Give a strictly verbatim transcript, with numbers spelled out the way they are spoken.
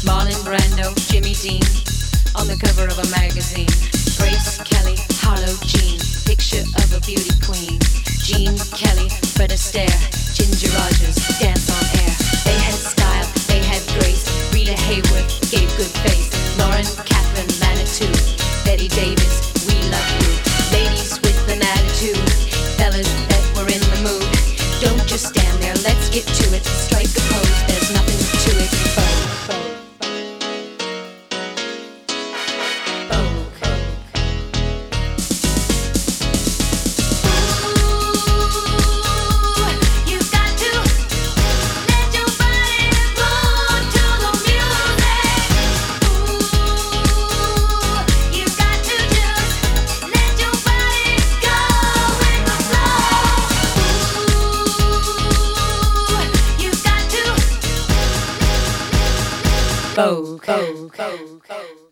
Marlon Brando, Jimmy Dean, on the cover of a magazine. Grace Kelly, Harlow Jean, picture of a beauty queen. Jean Kelly, Fred Astaire, Ginger Rogers, dance on air. They had style, they had grace. Rita Hayworth gave good face. Lauren Catherine Manitou, Betty Davis, we love you. Ladies with an attitude, fellas that were in the mood. Don't just stand there, let's get to it. Strike a pose, there's nothing to it. Vogue, Vogue, Vogue, Vogue.